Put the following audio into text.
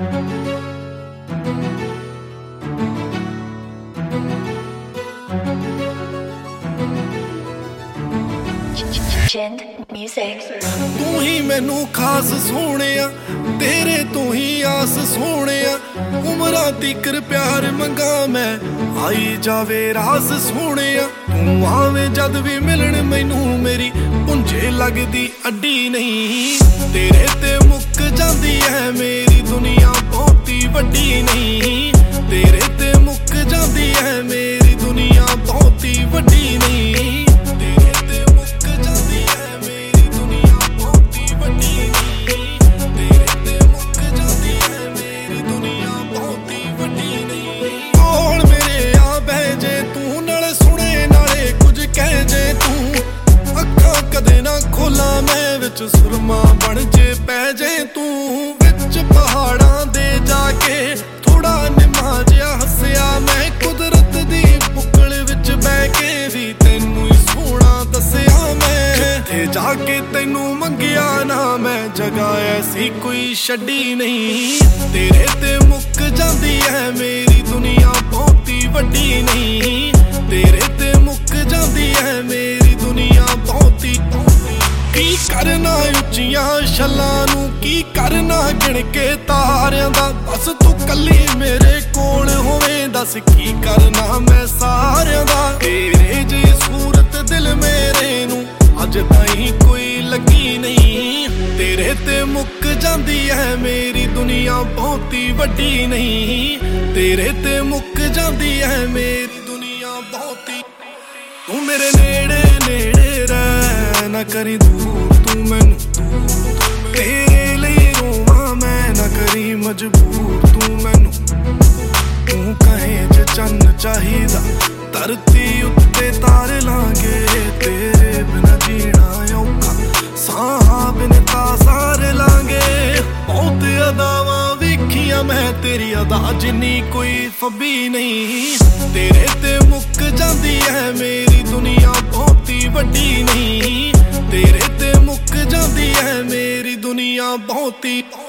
तू ही मैनू खास सोहणिया, तेरे तो ही आस सोहणिया। उमरां तिकर प्यार मंगा मैं, आई जावे रास सोहणिया। तू आवे जद भी मिलन मैनू मेरी पुंजे लगदी अड्डी नहीं। तेरे ते मुक जांदी है मेरी दुनिया बहुती वड्डी नहीं। तेरे ते मुक जांदी है मेरी दुनिया बहुती वड्डी नहीं। सुरमा बन जे पै जे तू विच पहाड़ां दे जाके। थोड़ा निमा जिहा हसिया मैं, कुदरत दी बुक्कल विच बह के भी तैनू ही सोहना दसिया मैं। जिथे जाके तैनू मंगिया ना मैं, जगह ऐसी कोई छड्डी नहीं। तेरे ते मुक जांदी है मेरी दुनिया बहुती वड्डी नहीं। तेरे ते मुक जांदी है मेरी दुनिया बहुती। की करना उच्चियां छल्लां नू, की करना गिण के तारियां दा। बस तू कल्ली मेरे कोल होवे, दस की करना मैं सारियां दा। तेरे जी सूरत दिल मेरे नू अज ताईं कोई लगी नहीं। तेरे ते मुक जांदी है मेरी दुनिया बहुती वड्डी नहीं। तेरे ते मुक जांदी है मेरी दुनिया बहुती। तू मेरे नेड़े नेड़े रह, ना करी दूर तू मैनू। तेरे लिए रोवां मैं, ना करी मजबूर तू मैनू। तू कहे जे चन्न चाहिदा, धरती उत्ते तारे लांगे। तेरे बिना जीना औखा, साहां बिन तां सारे लांगे। बहुत अदावां वेखियां मैं, तेरी अदा जिन्नी कोई फबी नहीं। तेरे ते मुक जांदी है मेरी दुनिया बहुती वड्डी नहीं। तेरे ते मुक जांदी है मेरी दुनिया बहुती।